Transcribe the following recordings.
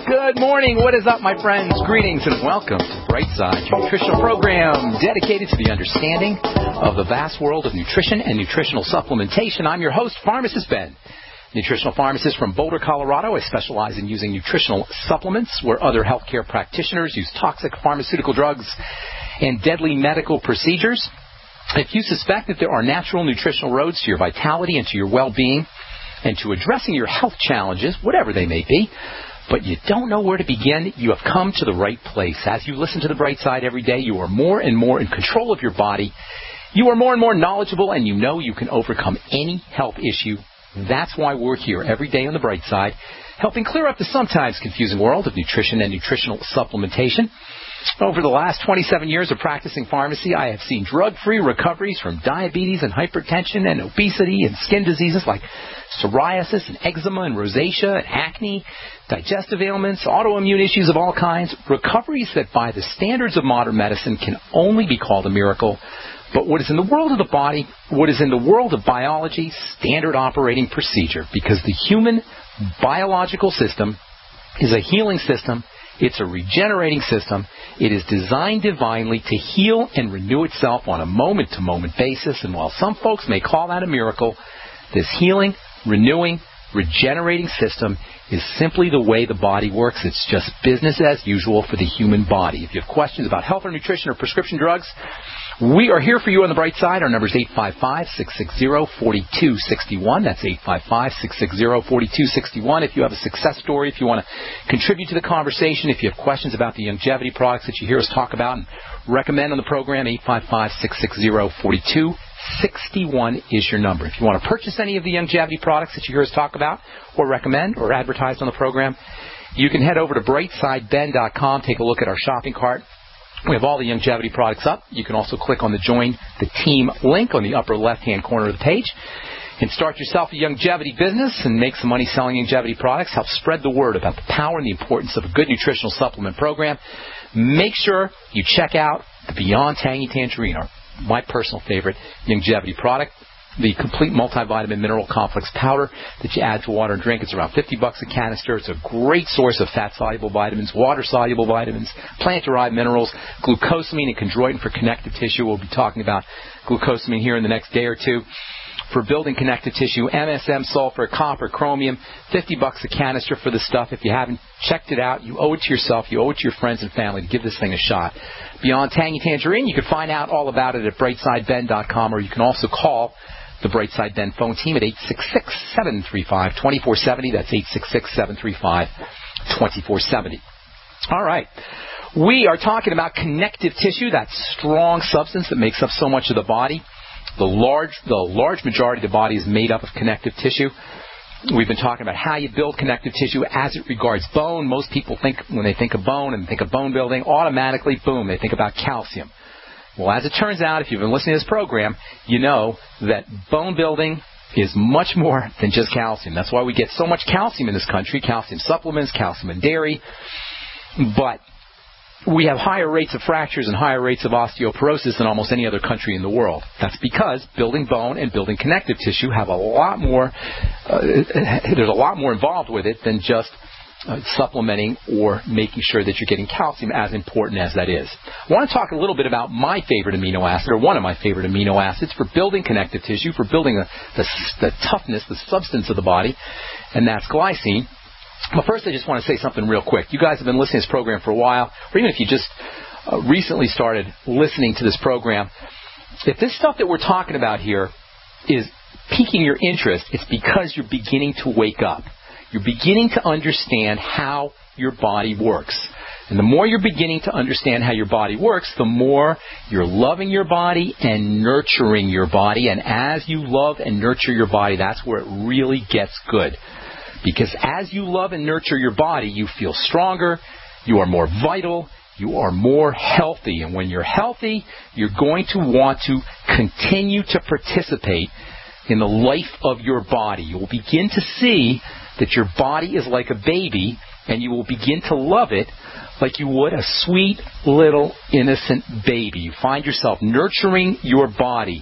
Good morning. What is up, my friends? Greetings and welcome to Brightside, your nutritional program dedicated to the understanding of the vast world of nutrition and nutritional supplementation. I'm your host, Pharmacist Ben, nutritional pharmacist from Boulder, Colorado. I specialize in using nutritional supplements where other healthcare practitioners use toxic pharmaceutical drugs and deadly medical procedures. If you suspect that there are natural nutritional roads to your vitality and to your well-being and to addressing your health challenges, whatever they may be, but you don't know where to begin, you have come to the right place. As you listen to The Bright Side every day, you are more and more in control of your body. You are more and more knowledgeable, and you know you can overcome any health issue. That's why we're here every day on The Bright Side, helping clear up the sometimes confusing world of nutrition and nutritional supplementation. Over the last 27 years of practicing pharmacy, I have seen drug-free recoveries from diabetes and hypertension and obesity and skin diseases like psoriasis and eczema and rosacea and acne, digestive ailments, autoimmune issues of all kinds, recoveries that by the standards of modern medicine can only be called a miracle. But what is in the world of the body, what is in the world of biology, standard operating procedure, because the human biological system is a healing system. It's a regenerating system. It is designed divinely to heal and renew itself on a moment-to-moment basis. And while some folks may call that a miracle, this healing, renewing, regenerating system is simply the way the body works. It's just business as usual for the human body. If you have questions about health or nutrition or prescription drugs, we are here for you on The Bright Side. Our number is 855-660-4261. That's 855-660-4261. If you have a success story, if you want to contribute to the conversation, if you have questions about the longevity products that you hear us talk about and recommend on the program, 855-660-4261 is your number. If you want to purchase any of the longevity products that you hear us talk about or recommend or advertise on the program, you can head over to brightsideben.com, take a look at our shopping cart. We have all the longevity products up. You can also click on the Join the Team link on the upper left-hand corner of the page and start yourself a longevity business and make some money selling longevity products. Help spread the word about the power and the importance of a good nutritional supplement program. Make sure you check out the Beyond Tangy Tangerine, my personal favorite longevity product. The complete multivitamin mineral complex powder that you add to water and drink. It's around $50 a canister. It's a great source of fat-soluble vitamins, water-soluble vitamins, plant-derived minerals, glucosamine and chondroitin for connective tissue. We'll be talking about glucosamine here in the next day or two. For building connective tissue, MSM, sulfur, copper, chromium, $50 a canister for the stuff. If you haven't checked it out, you owe it to yourself, you owe it to your friends and family to give this thing a shot. Beyond Tangy Tangerine, you can find out all about it at brightsideben.com, or you can also call the Brightside Ben phone team at 866-735-2470. That's 866-735-2470. All right. We are talking about connective tissue, that strong substance that makes up so much of the body. The large majority of the body is made up of connective tissue. We've been talking about how you build connective tissue as it regards bone. Most people think, when they think of bone and think of bone building, automatically, boom, they think about calcium. Well, as it turns out, if you've been listening to this program, you know that bone building is much more than just calcium. That's why we get so much calcium in this country, calcium supplements, calcium in dairy. But we have higher rates of fractures and higher rates of osteoporosis than almost any other country in the world. That's because building bone and building connective tissue have a lot more, there's a lot more involved with it than just supplementing or making sure that you're getting calcium, as important as that is. I want to talk a little bit about my favorite amino acid, or one of my favorite amino acids for building connective tissue, for building the toughness, the substance of the body, and that's glycine. But first, I just want to say something real quick. You guys have been listening to this program for a while, or even if you just recently started listening to this program, if this stuff that we're talking about here is piquing your interest, it's because you're beginning to wake up. You're beginning to understand how your body works. And the more you're beginning to understand how your body works, the more you're loving your body and nurturing your body. And as you love and nurture your body, that's where it really gets good. Because as you love and nurture your body, you feel stronger, you are more vital, you are more healthy. And when you're healthy, you're going to want to continue to participate in the life of your body. You will begin to see that your body is like a baby, and you will begin to love it like you would a sweet little innocent baby. You find yourself nurturing your body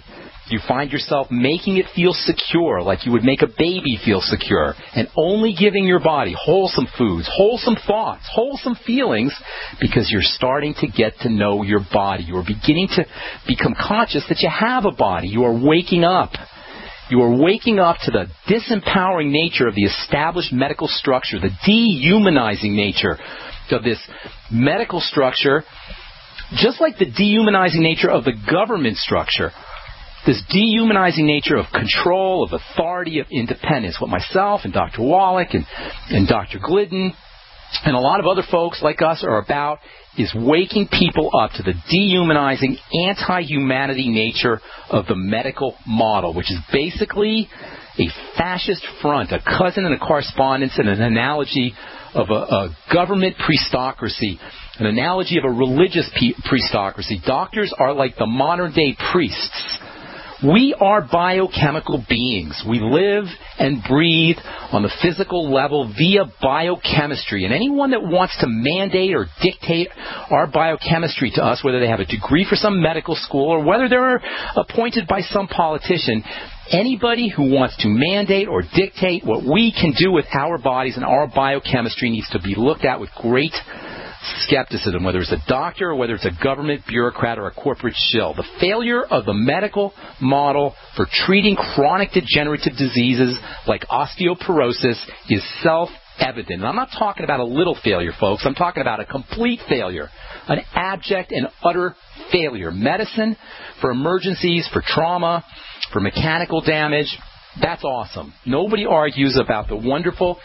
You find yourself making it feel secure, like you would make a baby feel secure, and only giving your body wholesome foods, wholesome thoughts, wholesome feelings, because you're starting to get to know your body. You are beginning to become conscious that you have a body. You are waking up. You are waking up to the disempowering nature of the established medical structure, the dehumanizing nature of this medical structure, just like the dehumanizing nature of the government structure. This dehumanizing nature of control, of authority, of independence. What myself and Dr. Wallach and Dr. Glidden and a lot of other folks like us are about is waking people up to the dehumanizing, anti-humanity nature of the medical model, which is basically a fascist front, a cousin and a correspondence and an analogy of a government priestocracy, an analogy of a religious priestocracy. Doctors are like the modern-day priests. We are biochemical beings. We live and breathe on the physical level via biochemistry. And anyone that wants to mandate or dictate our biochemistry to us, whether they have a degree for some medical school or whether they're appointed by some politician, anybody who wants to mandate or dictate what we can do with our bodies and our biochemistry needs to be looked at with great skepticism, whether it's a doctor or whether it's a government bureaucrat or a corporate shill. The failure of the medical model for treating chronic degenerative diseases like osteoporosis is self-evident. And I'm not talking about a little failure, folks. I'm talking about a complete failure, an abject and utter failure. Medicine for emergencies, for trauma, for mechanical damage, that's awesome. Nobody argues about the wonderful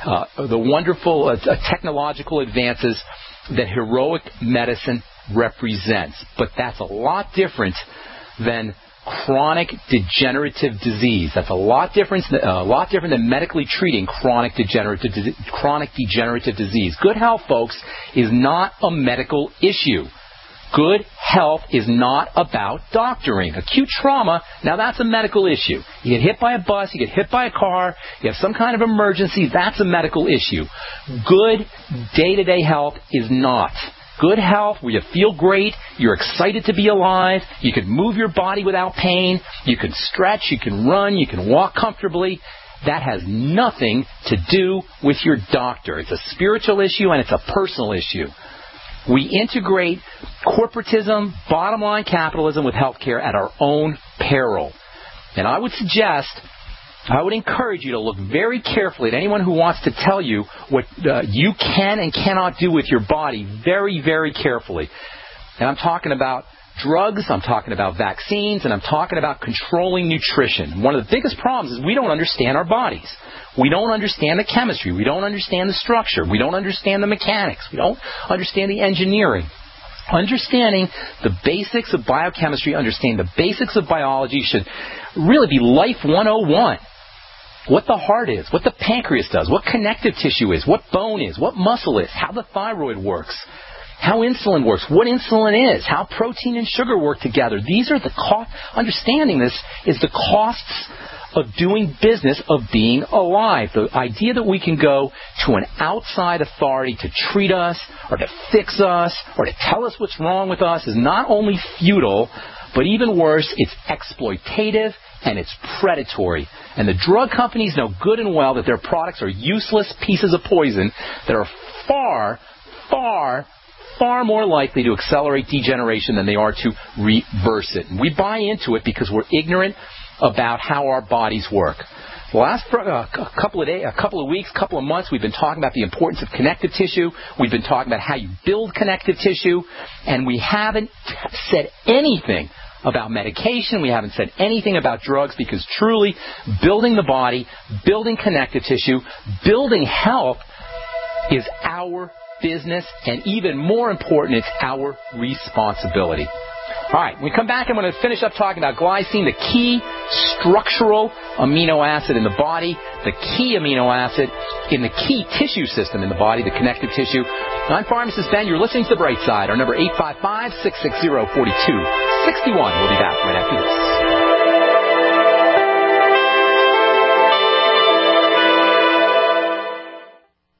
technological advances that heroic medicine represents. But that's a lot different than chronic degenerative disease. That's a lot different than medically treating chronic degenerative disease. Good health, folks, is not a medical issue. Good health is not about doctoring. Acute trauma, now that's a medical issue. You get hit by a bus, you get hit by a car, you have some kind of emergency, that's a medical issue. Good day-to-day health is not. Good health, where you feel great, you're excited to be alive, you can move your body without pain, you can stretch, you can run, you can walk comfortably. That has nothing to do with your doctor. It's a spiritual issue and it's a personal issue. We integrate corporatism, bottom line capitalism with healthcare at our own peril. And I would encourage you to look very carefully at anyone who wants to tell you what you can and cannot do with your body very, very carefully. And I'm talking about drugs, I'm talking about vaccines, and I'm talking about controlling nutrition. One of the biggest problems is we don't understand our bodies. We don't understand the chemistry. We don't understand the structure. We don't understand the mechanics. We don't understand the engineering. Understanding the basics of biochemistry, understanding the basics of biology should really be Life 101. What the heart is, what the pancreas does, what connective tissue is, what bone is, what muscle is, how the thyroid works, how insulin works, what insulin is, how protein and sugar work together. These are the understanding this is the costs of doing business, of being alive. The idea that we can go to an outside authority to treat us or to fix us or to tell us what's wrong with us is not only futile, but even worse, it's exploitative and it's predatory. And the drug companies know good and well that their products are useless pieces of poison that are far, far, far more likely to accelerate degeneration than they are to reverse it. And we buy into it because we're ignorant about how our bodies work. The last couple of weeks, couple of months, we've been talking about the importance of connective tissue. We've been talking about how you build connective tissue. And we haven't said anything about medication. We haven't said anything about drugs because truly building the body, building connective tissue, building health is our business, and even more important, it's our responsibility. All right, when we come back, I'm going to finish up talking about glycine, the key structural amino acid in the body, the key amino acid in the key tissue system in the body, the connective tissue. I'm Pharmacist Ben. You're listening to The Bright Side. Our number 855-660-4261. We'll be back right after this.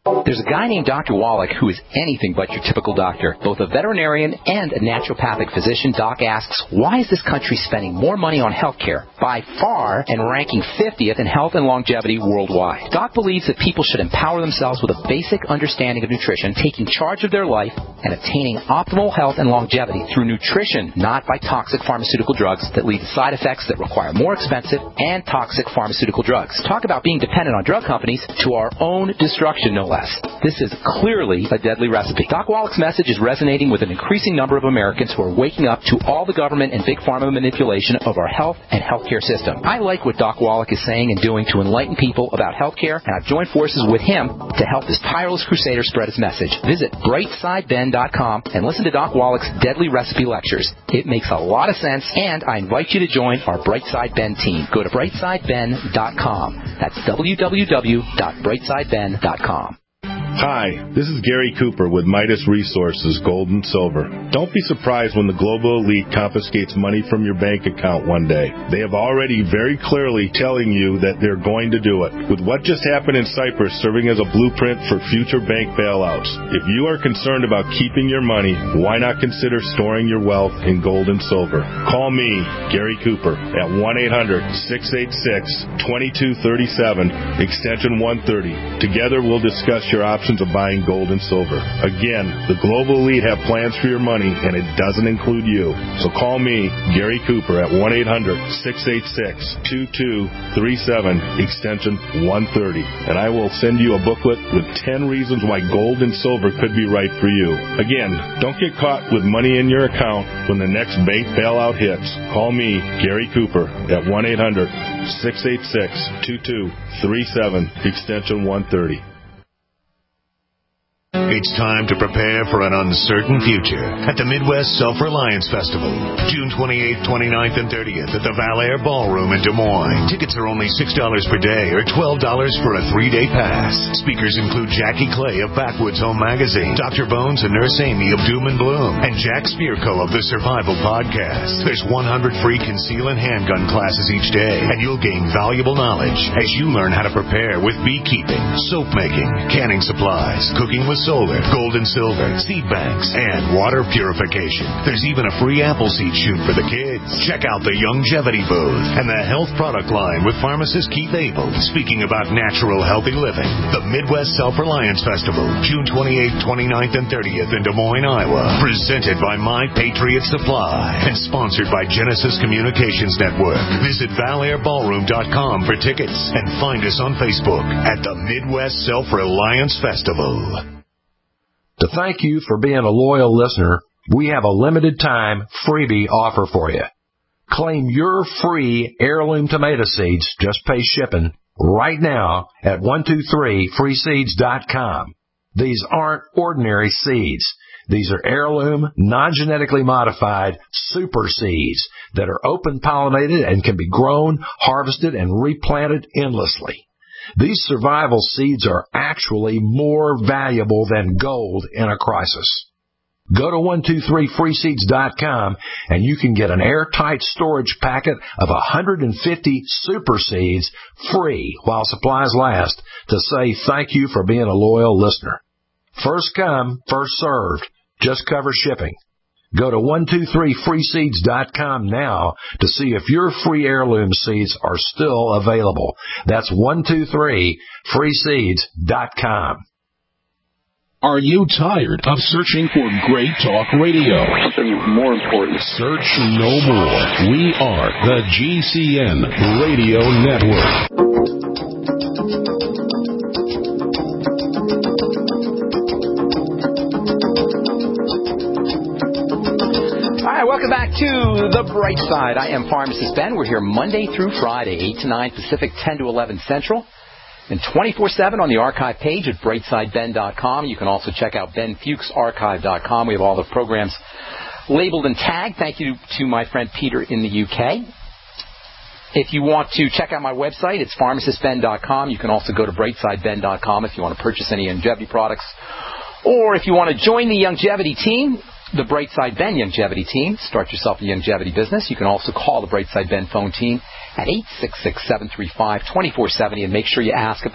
There's a guy named Dr. Wallach who is anything but your typical doctor. Both a veterinarian and a naturopathic physician, Doc asks, why is this country spending more money on health care by far and ranking 50th in health and longevity worldwide? Doc believes that people should empower themselves with a basic understanding of nutrition, taking charge of their life, and attaining optimal health and longevity through nutrition, not by toxic pharmaceutical drugs that lead to side effects that require more expensive and toxic pharmaceutical drugs. Talk about being dependent on drug companies to our own destruction, no less. This is clearly a deadly recipe. Doc Wallach's message is resonating with an increasing number of Americans who are waking up to all the government and big pharma manipulation of our health and healthcare system. I like what Doc Wallach is saying and doing to enlighten people about healthcare, and I've joined forces with him to help this tireless crusader spread his message. Visit brightsideben.com and listen to Doc Wallach's deadly recipe lectures. It makes a lot of sense, and I invite you to join our Brightside Ben team. Go to brightsideben.com. That's www.brightsideben.com. Hi, this is Gary Cooper with Midas Resources, Gold and Silver. Don't be surprised when the global elite confiscates money from your bank account one day. They have already very clearly telling you that they're going to do it. With what just happened in Cyprus serving as a blueprint for future bank bailouts, if you are concerned about keeping your money, why not consider storing your wealth in gold and silver? Call me, Gary Cooper, at 1-800-686-2237, extension 130. Together we'll discuss your options of buying gold and silver. Again, the global elite have plans for your money, and it doesn't include you. So call me, Gary Cooper, at 1-800-686-2237, extension 130, and I will send you a booklet with 10 reasons why gold and silver could be right for you. Again, don't get caught with money in your account when the next bank bailout hits. Call me, Gary Cooper, at 1-800-686-2237, extension 130. It's time to prepare for an uncertain future at the Midwest Self-Reliance Festival, June 28th, 29th, and 30th at the Valair Ballroom in Des Moines. Tickets are only $6 per day or $12 for a 3-day pass. Speakers include Jackie Clay of Backwoods Home Magazine, Dr. Bones and Nurse Amy of Doom and Bloom, and Jack Spirko of the Survival Podcast. There's 100 free conceal and handgun classes each day, and you'll gain valuable knowledge as you learn how to prepare with beekeeping, soap making, canning supplies, cooking with solar, gold and silver, seed banks, and water purification. There's even a free apple seed shoot for the kids. Check out the Longevity booth and the health product line with pharmacist Keith Abel speaking about natural, healthy living. The Midwest Self-Reliance Festival, June 28th, 29th, and 30th in Des Moines, Iowa. Presented by My Patriot Supply and sponsored by Genesis Communications Network. Visit ValairBallroom.com for tickets and find us on Facebook at the Midwest Self-Reliance Festival. To thank you for being a loyal listener, we have a limited time freebie offer for you. Claim your free heirloom tomato seeds, just pay shipping, right now at 123freeseeds.com. These aren't ordinary seeds. These are heirloom, non-genetically modified super seeds that are open-pollinated and can be grown, harvested, and replanted endlessly. These survival seeds are actually more valuable than gold in a crisis. Go to 123freeseeds.com and you can get an airtight storage packet of 150 super seeds free while supplies last to say thank you for being a loyal listener. First come, first served. Just cover shipping. Go to 123freeseeds.com now to see if your free heirloom seeds are still available. That's 123freeseeds.com. Are you tired of searching for great talk radio? Something more important. Search no more. We are the GCN Radio Network. Welcome back to The Bright Side. I am Pharmacist Ben. We're here Monday through Friday, 8 to 9 Pacific, 10 to 11 Central, and 24/7 on the archive page at brightsideben.com. You can also check out benfuchsarchive.com. We have all the programs labeled and tagged. Thank you to my friend Peter in the UK. If you want to check out my website, it's pharmacistben.com. You can also go to brightsideben.com if you want to purchase any longevity products. Or if you want to join the longevity team, the Brightside Ben Longevity Team. Start yourself a longevity business. You can also call the Brightside Ben phone team at 866-735-2470 and make sure you ask about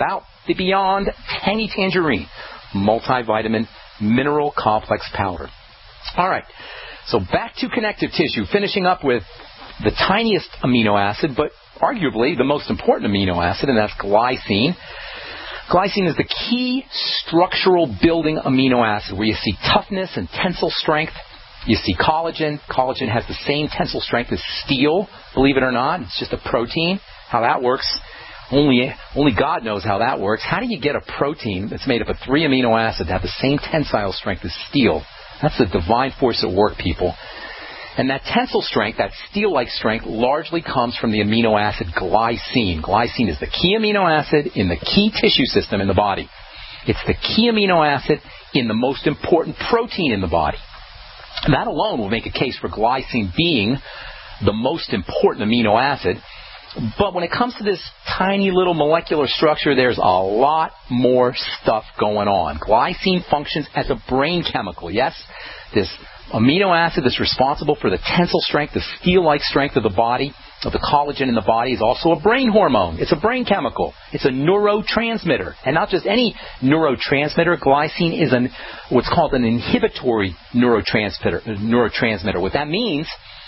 the Beyond Tangy Tangerine Multivitamin Mineral Complex Powder. All right, so back to connective tissue, finishing up with the tiniest amino acid, but arguably the most important amino acid, and that's glycine. Glycine is the key structural building amino acid where you see toughness and tensile strength. You see collagen. Collagen has the same tensile strength as steel, believe it or not. It's just a protein. How that works, only God knows how that works. How do you get a protein that's made up of 3 amino acids to have the same tensile strength as steel? That's the divine force at work, people. And that tensile strength, that steel-like strength, largely comes from the amino acid glycine. Glycine is the key amino acid in the key tissue system in the body. It's the key amino acid in the most important protein in the body. And that alone will make a case for glycine being the most important amino acid. But when it comes to this tiny little molecular structure, there's a lot more stuff going on. Glycine functions as a brain chemical, yes? This amino acid that's responsible for the tensile strength, the steel-like strength of the body, of the collagen in the body, is also a brain hormone. It's a brain chemical. It's a neurotransmitter. And not just any neurotransmitter. Glycine is what's called an inhibitory neurotransmitter. What that means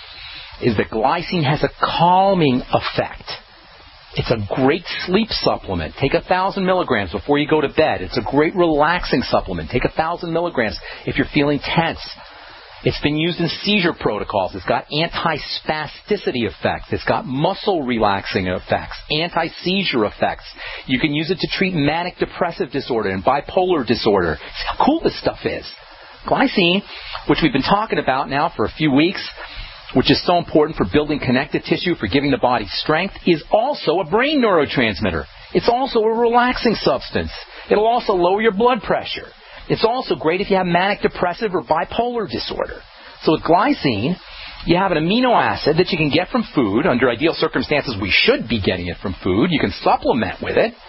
is that glycine has a calming effect. It's a great sleep supplement. Take 1,000 milligrams before you go to bed. It's a great relaxing supplement. Take 1,000 milligrams if you're feeling tense. It's been used in seizure protocols. It's got anti-spasticity effects. It's got muscle relaxing effects, anti-seizure effects. You can use it to treat manic depressive disorder and bipolar disorder. See how cool this stuff is. Glycine, which we've been talking about now for a few weeks, which is so important for building connective tissue, for giving the body strength, is also a brain neurotransmitter. It's also a relaxing substance. It'll also lower your blood pressure. It's also great if you have manic depressive or bipolar disorder. So with glycine, you have an amino acid that you can get from food. Under ideal circumstances, we should be getting it from food. You can supplement with it.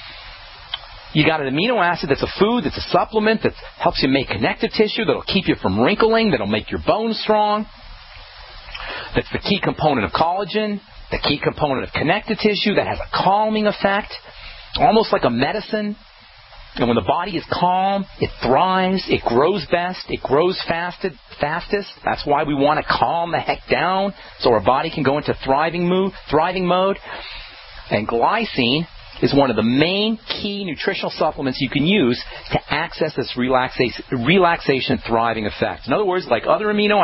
You got an amino acid that's a food, that's a supplement, that helps you make connective tissue, that'll keep you from wrinkling, that'll make your bones strong. That's the key component of collagen, the key component of connective tissue, that has a calming effect, almost like a medicine. And when the body is calm, it thrives, it grows best, it grows fastest. That's why we want to calm the heck down so our body can go into thriving mode. And glycine is one of the main key nutritional supplements you can use to access this relaxation thriving effect. In other words, unlike other amino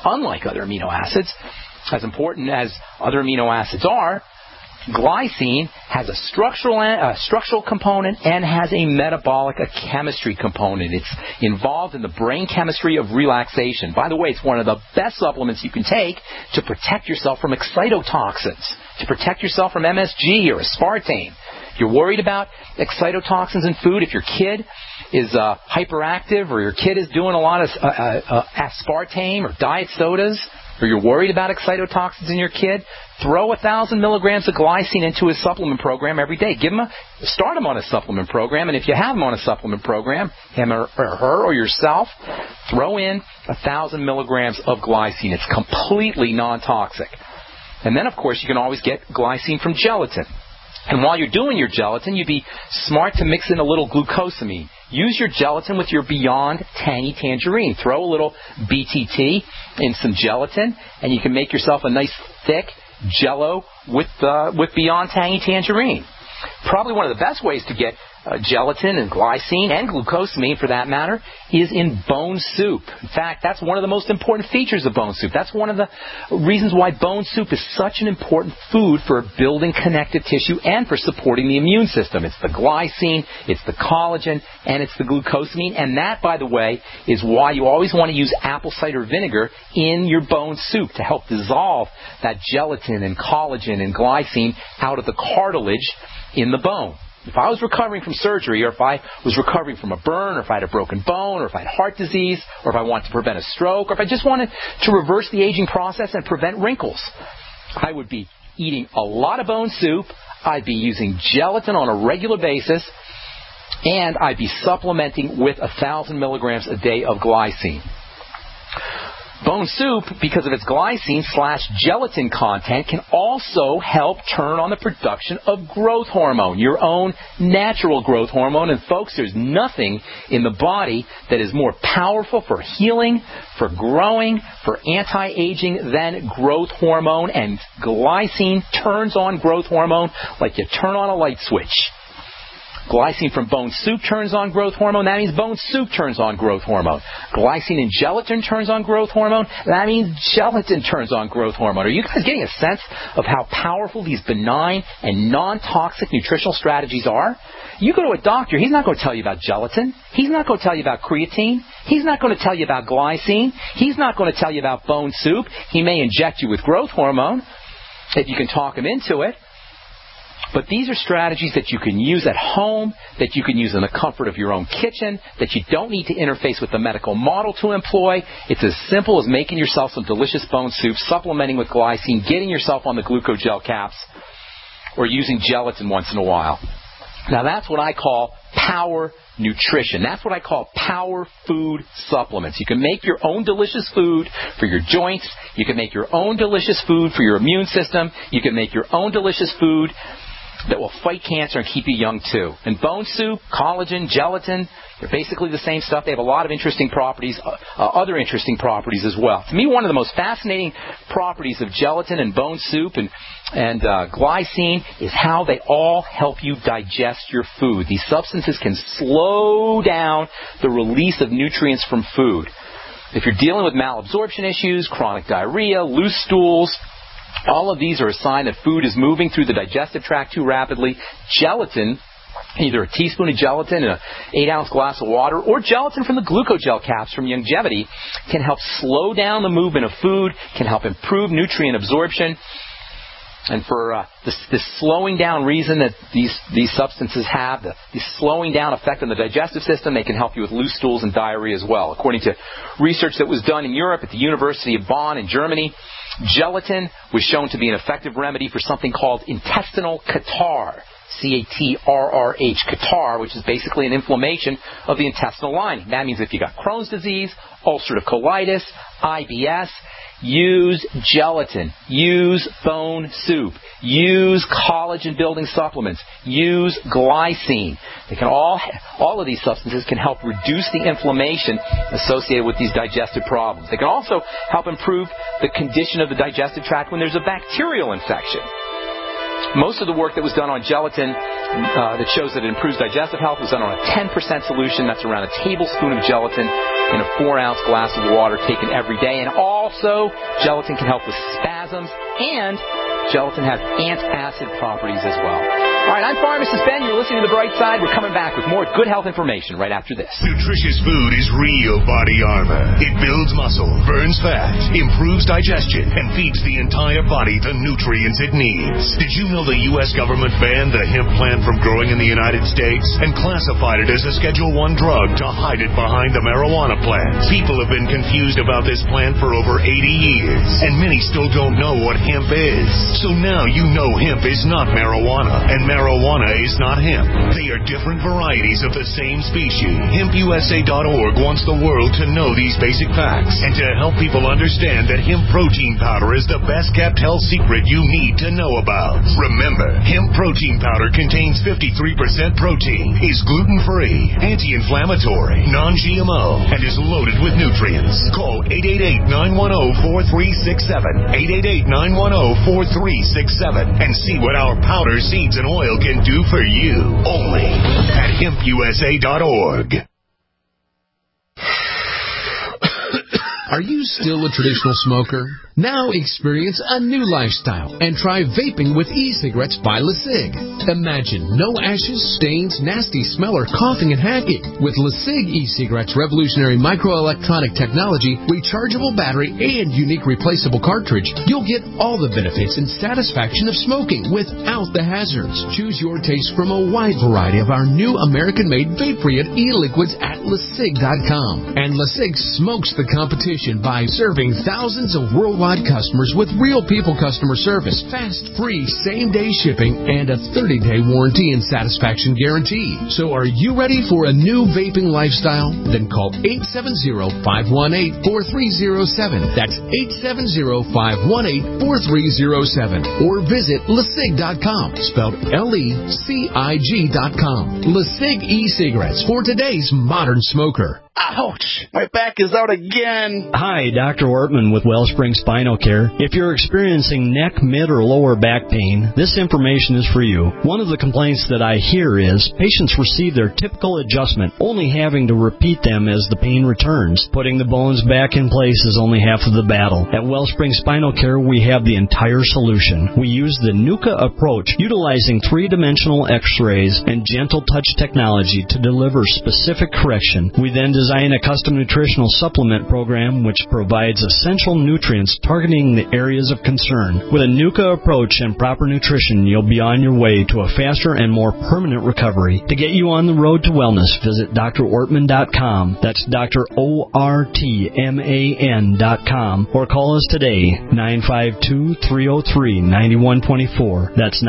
acids, as important as other amino acids are, glycine has a structural component and has a metabolic, a chemistry component. It's involved in the brain chemistry of relaxation. By the way, it's one of the best supplements you can take to protect yourself from excitotoxins, to protect yourself from MSG or aspartame. If you're worried about excitotoxins in food, if your kid is hyperactive or your kid is doing a lot of aspartame or diet sodas, or you're worried about excitotoxins in your kid, throw 1,000 milligrams of glycine into his supplement program every day. Start him on a supplement program, and if you have him on a supplement program, him or her or yourself, throw in 1,000 milligrams of glycine. It's completely non-toxic. And then, of course, you can always get glycine from gelatin. And while you're doing your gelatin, you'd be smart to mix in a little glucosamine. Use your gelatin with your Beyond Tangy Tangerine. Throw a little BTT in some gelatin, and you can make yourself a nice thick Jello with Beyond Tangy Tangerine. Probably one of the best ways to get gelatin and glycine and glucosamine, for that matter, is in bone soup. In fact, that's one of the most important features of bone soup. That's one of the reasons why bone soup is such an important food for building connective tissue and for supporting the immune system. It's the glycine, it's the collagen, and it's the glucosamine. And that, by the way, is why you always want to use apple cider vinegar in your bone soup to help dissolve that gelatin and collagen and glycine out of the cartilage in the bone. If I was recovering from surgery, or if I was recovering from a burn, or if I had a broken bone, or if I had heart disease, or if I wanted to prevent a stroke, or if I just wanted to reverse the aging process and prevent wrinkles, I would be eating a lot of bone soup, I'd be using gelatin on a regular basis, and I'd be supplementing with 1,000 milligrams a day of glycine. Bone soup, because of its glycine/gelatin content, can also help turn on the production of growth hormone, your own natural growth hormone. And folks, there's nothing in the body that is more powerful for healing, for growing, for anti-aging than growth hormone. And glycine turns on growth hormone like you turn on a light switch. Glycine from bone soup turns on growth hormone. That means bone soup turns on growth hormone. Glycine in gelatin turns on growth hormone. That means gelatin turns on growth hormone. Are you guys getting a sense of how powerful these benign and non-toxic nutritional strategies are? You go to a doctor, he's not going to tell you about gelatin. He's not going to tell you about creatine. He's not going to tell you about glycine. He's not going to tell you about bone soup. He may inject you with growth hormone if you can talk him into it. But these are strategies that you can use at home, that you can use in the comfort of your own kitchen, that you don't need to interface with the medical model to employ. It's as simple as making yourself some delicious bone soup, supplementing with glycine, getting yourself on the glucogel caps, or using gelatin once in a while. Now that's what I call power nutrition. That's what I call power food supplements. You can make your own delicious food for your joints. You can make your own delicious food for your immune system. You can make your own delicious food that will fight cancer and keep you young too. And bone soup, collagen, gelatin, they're basically the same stuff. They have a lot of interesting properties, other interesting properties as well. To me, one of the most fascinating properties of gelatin and bone soup and glycine is how they all help you digest your food. These substances can slow down the release of nutrients from food. If you're dealing with malabsorption issues, chronic diarrhea, loose stools, all of these are a sign that food is moving through the digestive tract too rapidly. Gelatin, either a teaspoon of gelatin in an 8-ounce glass of water, or gelatin from the glucogel caps from Youngevity, can help slow down the movement of food, can help improve nutrient absorption. And for this slowing down reason that these substances have, the slowing down effect on the digestive system, they can help you with loose stools and diarrhea as well. According to research that was done in Europe at the University of Bonn in Germany, gelatin was shown to be an effective remedy for something called intestinal catarrh. C-A-T-R-R-H, catarrh, which is basically an inflammation of the intestinal lining. That means if you got Crohn's disease, ulcerative colitis, IBS, use gelatin, use bone soup, use collagen-building supplements, use glycine. They can all of these substances can help reduce the inflammation associated with these digestive problems. They can also help improve the condition of the digestive tract when there's a bacterial infection. Most of the work that was done on gelatin that shows that it improves digestive health was done on a 10% solution. That's around a tablespoon of gelatin in a 4-ounce glass of water taken every day. And also, gelatin can help with spasms, and gelatin has antacid properties as well. All right, I'm Pharmacist Ben. You're listening to The Bright Side. We're coming back with more good health information right after this. Nutritious food is real body armor. It builds muscle, burns fat, improves digestion, and feeds the entire body the nutrients it needs. Did you know the U.S. government banned the hemp plant from growing in the United States and classified it as a Schedule I drug to hide it behind the marijuana plant? People have been confused about this plant for over 80 years, and many still don't know what hemp is. So now you know hemp is not marijuana, and marijuana is not hemp. They are different varieties of the same species. HempUSA.org wants the world to know these basic facts and to help people understand that hemp protein powder is the best kept health secret you need to know about. Remember, hemp protein powder contains 53% protein, is gluten-free, anti-inflammatory, non-GMO, and is loaded with nutrients. Call 888-910-4367, 888-910-4367, and see what our powder, seeds, and oil can do for you. Only at HempUSA.org. Are you still a traditional smoker? Now experience a new lifestyle and try vaping with e-cigarettes by LeSig. Imagine no ashes, stains, nasty smell, or coughing and hacking. With LeSig e-cigarettes' revolutionary microelectronic technology, rechargeable battery, and unique replaceable cartridge, you'll get all the benefits and satisfaction of smoking without the hazards. Choose your taste from a wide variety of our new American-made vape-free e-liquids at LeSig.com. And LeSig smokes the competition competition by serving thousands of worldwide customers with real people customer service, fast, free, same-day shipping, and a 30-day warranty and satisfaction guarantee. So are you ready for a new vaping lifestyle? Then call 870-518-4307. That's 870-518-4307. Or visit LeSig.com, spelled LECIG.com. LeSig e-cigarettes for today's modern smoker. Ouch! My back is out again. Hi, Dr. Ortman with Wellspring Spinal Care. If you're experiencing neck, mid, or lower back pain, this information is for you. One of the complaints that I hear is patients receive their typical adjustment, only having to repeat them as the pain returns. Putting the bones back in place is only half of the battle. At Wellspring Spinal Care, we have the entire solution. We use the NUCA approach, utilizing three-dimensional x-rays and gentle touch technology to deliver specific correction. We then design a custom nutritional supplement program which provides essential nutrients targeting the areas of concern. With a NUCA approach and proper nutrition, you'll be on your way to a faster and more permanent recovery. To get you on the road to wellness, visit drortman.com. That's drortman.com. Or call us today, 952-303-9124. That's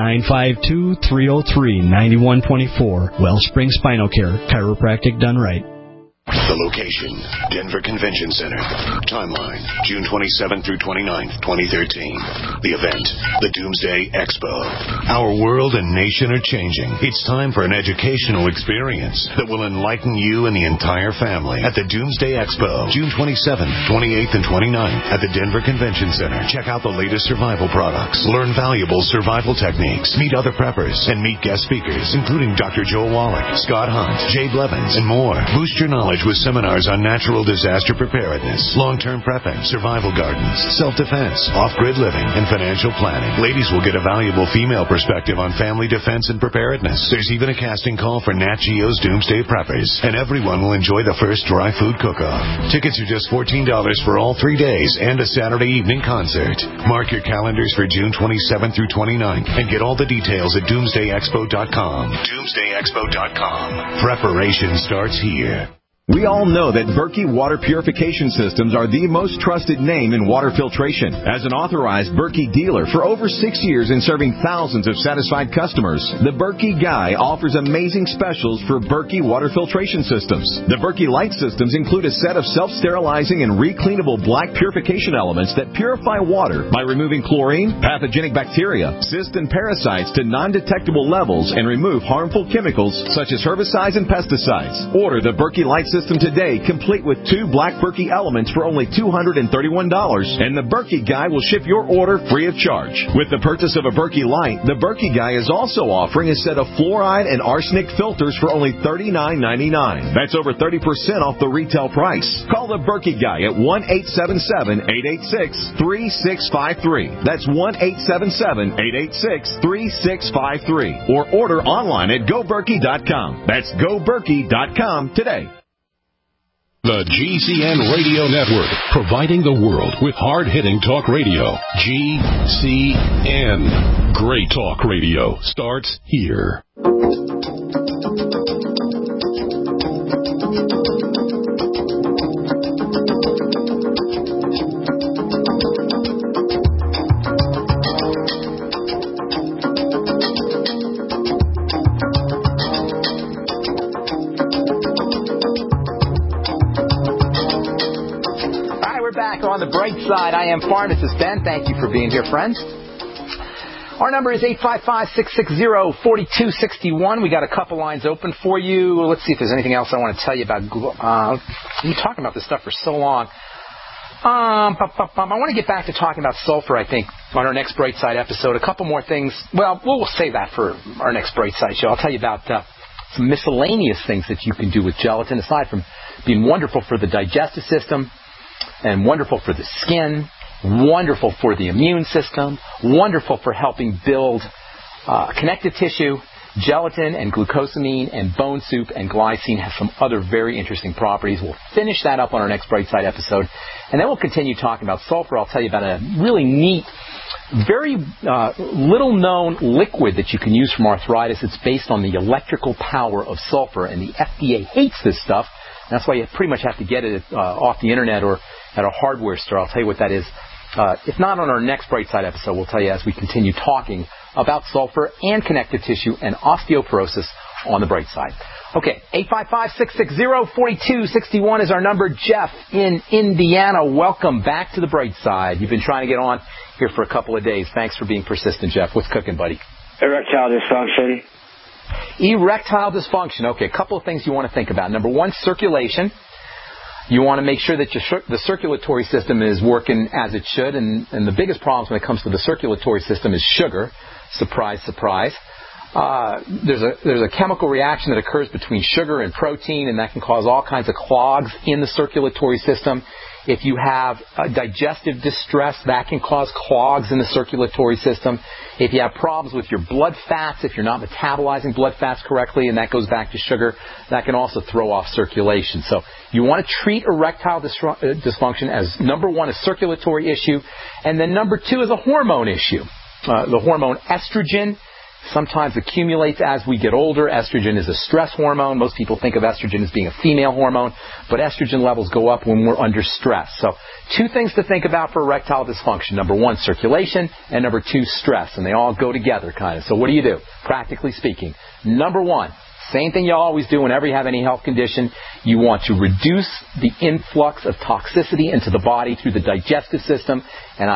952-303-9124. Wellspring Spinal Care, chiropractic done right. The location, Denver Convention Center. Timeline, June 27th through 29th, 2013. The event, the Doomsday Expo. Our world and nation are changing. It's time for an educational experience that will enlighten you and the entire family at the Doomsday Expo, June 27th, 28th, and 29th at the Denver Convention Center. Check out the latest survival products, learn valuable survival techniques, meet other preppers, and meet guest speakers, including Dr. Joel Wallach, Scott Hunt, Jay Blevins, and more. Boost your knowledge with seminars on natural disaster preparedness, long-term prepping, survival gardens, self-defense, off-grid living, and financial planning. Ladies will get a valuable female perspective on family defense and preparedness. There's even a casting call for Nat Geo's Doomsday Preppers, and everyone will enjoy the first dry food cook-off. Tickets are just $14 for all 3 days and a Saturday evening concert. Mark your calendars for June 27th through 29th and get all the details at doomsdayexpo.com. Doomsdayexpo.com. Preparation starts here. We all know that Berkey Water Purification Systems are the most trusted name in water filtration. As an authorized Berkey dealer for over 6 years and serving thousands of satisfied customers, the Berkey Guy offers amazing specials for Berkey Water Filtration Systems. The Berkey Light Systems include a set of self-sterilizing and recleanable black purification elements that purify water by removing chlorine, pathogenic bacteria, cysts, and parasites to non-detectable levels and remove harmful chemicals such as herbicides and pesticides. Order the Berkey Light System today, complete with 2 black Berkey elements for only $231, and the Berkey Guy will ship your order free of charge. With the purchase of a Berkey Light, the Berkey Guy is also offering a set of fluoride and arsenic filters for only $39.99. That's over 30% off the retail price. Call the Berkey Guy at 1-877-886-3653. That's 1-877-886-3653. Or order online at GoBerkey.com. That's GoBerkey.com today. The GCN Radio Network, providing the world with hard-hitting talk radio. GCN. Great talk radio starts here. On the bright side, I am Pharmacist Ben. Thank you for being here, friends. Our number is 855-660-4261. We got a couple lines open for you. Let's see if there's anything else I want to tell you about. I've been talking about this stuff for so long. I want to get back to talking about sulfur, I think, on our next Bright Side episode. A couple more things. Well, we'll save that for our next Bright Side show. I'll tell you about some miscellaneous things that you can do with gelatin, aside from being wonderful for the digestive system, and wonderful for the skin, wonderful for the immune system, wonderful for helping build connective tissue. Gelatin and glucosamine and bone soup and glycine have some other very interesting properties. We'll finish that up on our next Bright Side episode. And then we'll continue talking about sulfur. I'll tell you about a really neat, very little-known liquid that you can use from arthritis. It's based on the electrical power of sulfur, and the FDA hates this stuff That's why you pretty much have to get it off the internet or at a hardware store. I'll tell you what that is. If not on our next Bright Side episode, we'll tell you as we continue talking about sulfur and connective tissue and osteoporosis on the Bright Side. Okay, 855-660-4261 is our number. Jeff in Indiana, welcome back to the Bright Side. You've been trying to get on here for a couple of days. Thanks for being persistent, Jeff. What's cooking, buddy? Erectile dysfunction. Erectile dysfunction. Okay, a couple of things you want to think about. Number one, circulation. You want to make sure that the circulatory system is working as it should, and the biggest problems when it comes to the circulatory system is sugar. Surprise, surprise. There's a chemical reaction that occurs between sugar and protein, and that can cause all kinds of clogs in the circulatory system. If you have digestive distress, that can cause clogs in the circulatory system. If you have problems with your blood fats, if you're not metabolizing blood fats correctly, and that goes back to sugar, that can also throw off circulation. So you want to treat erectile dysfunction as, number one, a circulatory issue, and then number two is a hormone issue. The hormone estrogen sometimes accumulates as we get older. Estrogen is a stress hormone. Most people think of estrogen as being a female hormone, but estrogen levels go up when we're under stress. So two things to think about for erectile dysfunction. Number one, circulation, and number two, stress. And they all go together, kind of. So what do you do, practically speaking? Number one, same thing you always do whenever you have any health condition. You want to reduce the influx of toxicity into the body through the digestive system. And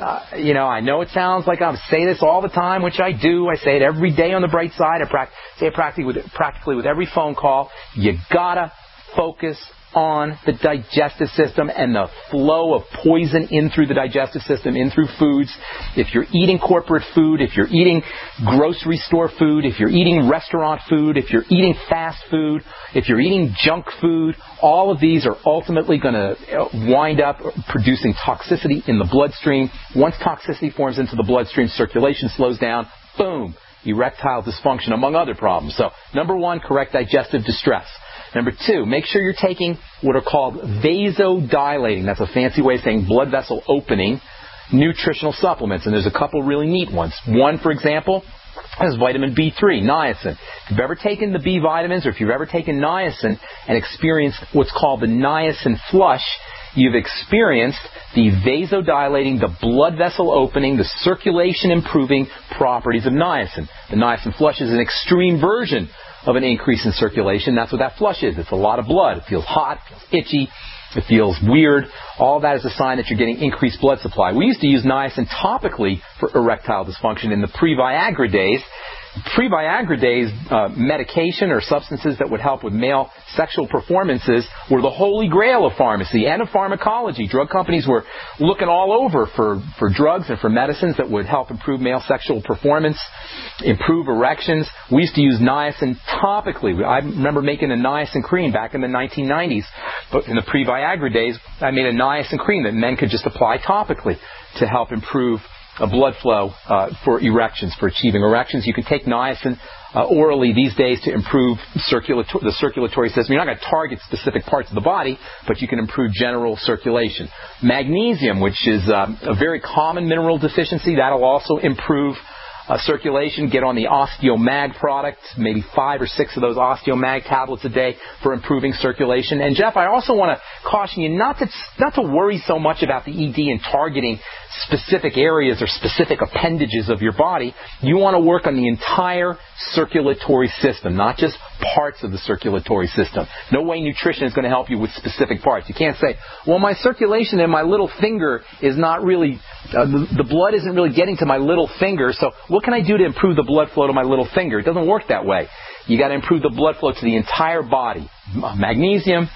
I know it sounds like I say this all the time, which I do. I say it every day on the Bright Side. I say it practically with every phone call. You gotta focus on the digestive system and the flow of poison in through the digestive system, in through foods. If you're eating corporate food, if you're eating grocery store food, if you're eating restaurant food, if you're eating fast food, if you're eating junk food, all of these are ultimately going to wind up producing toxicity in the bloodstream. Once toxicity forms into the bloodstream, circulation slows down. Boom! Erectile dysfunction, among other problems. So, number one, correct digestive distress. Number two, make sure you're taking what are called vasodilating. That's a fancy way of saying blood vessel opening nutritional supplements. And there's a couple really neat ones. One, for example, is vitamin B3, niacin. If you've ever taken the B vitamins or if you've ever taken niacin and experienced what's called the niacin flush, you've experienced the vasodilating, the blood vessel opening, the circulation improving properties of niacin. The niacin flush is an extreme version of an increase in circulation. That's what that flush is. It's a lot of blood. It feels hot, it feels itchy, it feels weird. All that is a sign that you're getting increased blood supply. We used to use niacin topically for erectile dysfunction in the pre-Viagra days. Pre-Viagra days, medication or substances that would help with male sexual performances were the holy grail of pharmacy and of pharmacology. Drug companies were looking all over for drugs and for medicines that would help improve male sexual performance, improve erections. We used to use niacin topically. I remember making a niacin cream back in the 1990s. But in the pre-Viagra days, I made a niacin cream that men could just apply topically to help improve blood flow for erections, for achieving erections. You can take niacin orally these days to improve the circulatory system. You're not going to target specific parts of the body, but you can improve general circulation. Magnesium, which is a very common mineral deficiency, that'll also improve circulation. Get on the OsteoMag product, maybe 5 or 6 of those OsteoMag tablets a day for improving circulation. And Jeff, I also want to caution you not to worry so much about the ED and targeting specific areas or specific appendages of your body. You want to work on the entire circulatory system, not just parts of the circulatory system. No way nutrition is going to help you with specific parts. You can't say, well, my circulation in my little finger is not really, the blood isn't really getting to my little finger, so what can I do to improve the blood flow to my little finger? It doesn't work that way. You got to improve the blood flow to the entire body. Magnesium,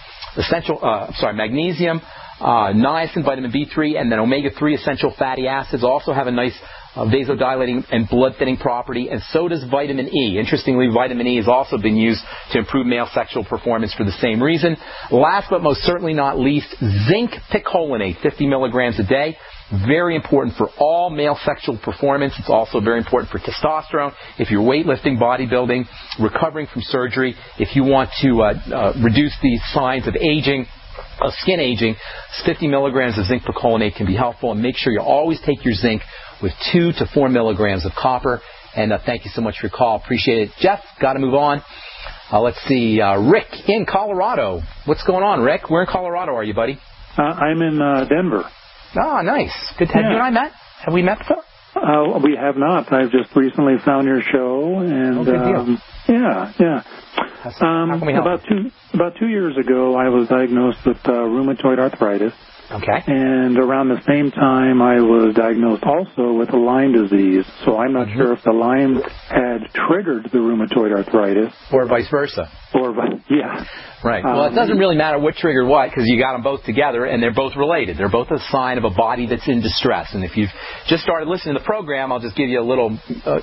niacin, vitamin B3, and then omega-3 essential fatty acids also have a nice vasodilating and blood-thinning property, and so does vitamin E. Interestingly, vitamin E has also been used to improve male sexual performance for the same reason. Last but most certainly not least, zinc picolinate, 50 milligrams a day. Very important for all male sexual performance. It's also very important for testosterone. If you're weightlifting, bodybuilding, recovering from surgery, if you want to reduce the signs of aging, of skin aging, 50 milligrams of zinc picolinate can be helpful. And make sure you always take your zinc with 2 to 4 milligrams of copper. And thank you so much for your call. Appreciate it. Jeff, got to move on. Let's see, Rick in Colorado. What's going on, Rick? Where in Colorado are you, buddy? I'm in Denver. Oh, nice. Good to have you and I met. Have we met before? We have not. I've just recently found your show, and good deal. Yeah. How can we help? About 2 years ago, I was diagnosed with rheumatoid arthritis. Okay. And around the same time, I was diagnosed also with Lyme disease. So I'm not sure if the Lyme had triggered the rheumatoid arthritis. Or vice versa. Yeah. Right. Well, it doesn't really matter what triggered what, because you got them both together, and they're both related. They're both a sign of a body that's in distress. And if you've just started listening to the program, I'll just give you a little